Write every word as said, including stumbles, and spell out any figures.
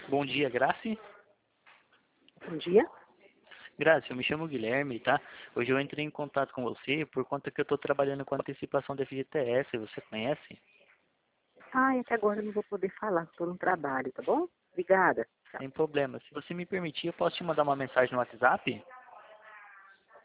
Bom dia, Grace. Bom dia. Grace, eu me chamo Guilherme, tá? Hoje eu entrei em contato com você por conta que eu estou trabalhando com antecipação da F G T S, você conhece? Ah, é que agora eu não vou poder falar, estou no trabalho, tá bom? Obrigada. Tchau. Sem problema. Se você me permitir, eu posso te mandar uma mensagem no WhatsApp?